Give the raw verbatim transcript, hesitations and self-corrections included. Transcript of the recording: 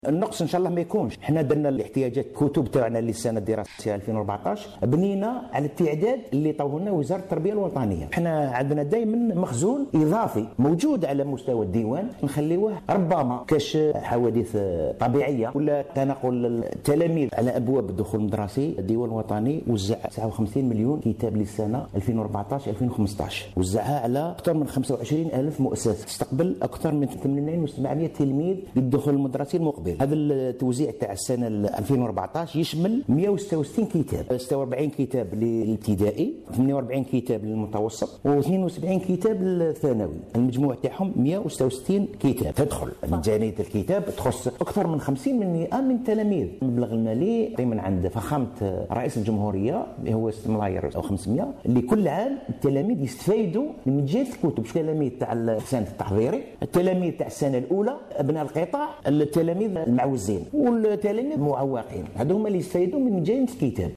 النقص ان شاء الله ما يكونش. احنا درنا الاحتياجات الكتب تاعنا للسنه الدراسيه ألفين وأربعطاش بنينا على التعداد اللي طوه لنا وزاره التربيه الوطنيه. احنا عندنا دائما مخزون اضافي موجود على مستوى الديوان نخليوه، ربما كاش حوادث طبيعيه ولا تنقل التلاميذ على ابواب الدخول المدرسي. الديوان الوطني وزع تسعة وخمسين مليون كتاب للسنه ألفين وأربعطاش ألفين وخمسطاش، وزعها على اكثر من خمسة وعشرين ألف مؤسسه تستقبل اكثر من ثمانية آلاف وسبعمائة تلميذ للدخول المدرسي المقبل. هذا التوزيع تاع السنه ألفين وأربعطاش يشمل مئة وستة وستين كتاب، ستة وأربعين كتاب للابتدائي، ثمانية وأربعين كتاب للمتوسط، واثنين وسبعين كتاب للثانوي. المجموع تاعهم مئة وستة وستين كتاب تدخل. ميزانيه الكتاب تخص اكثر من خمسين بالمئة من التلاميذ. المبلغ المالي من عند فخامه رئيس الجمهوريه هو ستة ملاير او خمسمائة، اللي كل عام التلاميذ يستفيدوا من جهه الكتب. التلاميذ تاع السنه التحضيري، التلاميذ تاع السنه الاولى، ابناء القطاع، التلاميذ المعوزين والتلاميذ المعوقين، هذو هما اللي يستفيدوا من جانب الكتاب.